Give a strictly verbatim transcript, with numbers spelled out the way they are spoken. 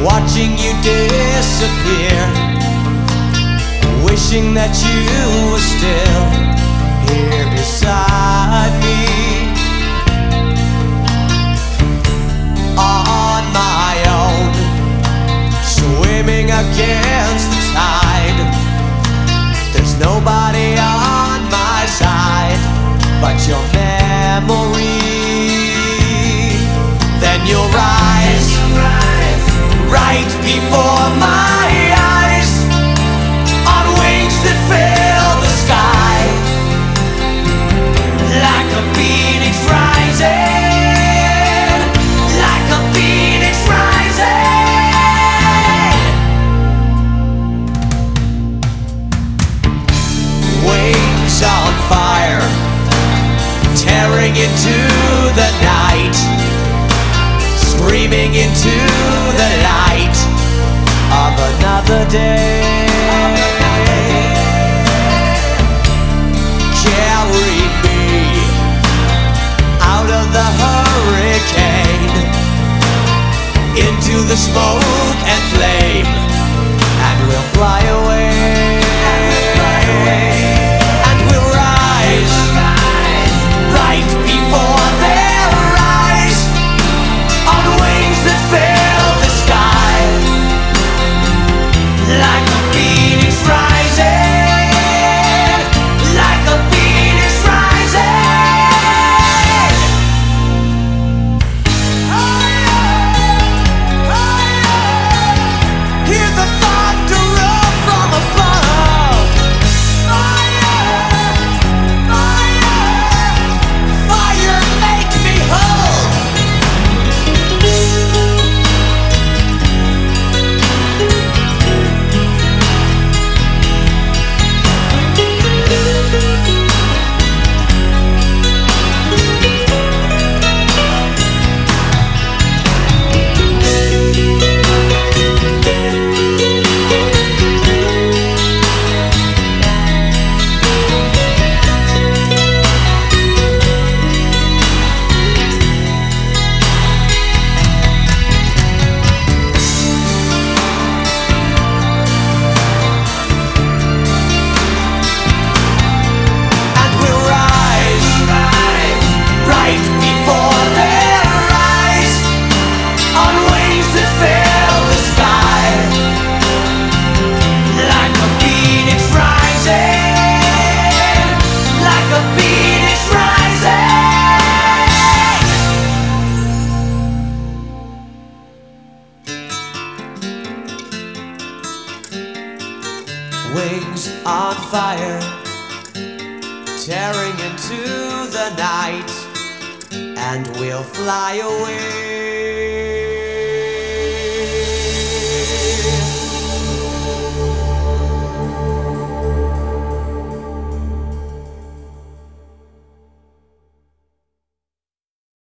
watching you disappear, wishing that you were still here beside me. On my own, swimming against the tide, there's nobody on my side but your memory. Then you'll rise, right before my eyes, on wings that fill the sky, like a phoenix rising, like a phoenix rising. Wings on fire, tearing into the night, screaming into the light of another day. Carry me out of the hurricane, into the smoke and flame, and we'll fly away. And we'll rise, right before their eyes, on wings that fill the sky, like a phoenix rising, like a phoenix rising. Oh yeah, oh yeah. Hear the thunder roll from above. Fire, fire, fire, make me whole. Wings on fire, tearing into the night, and we'll fly away.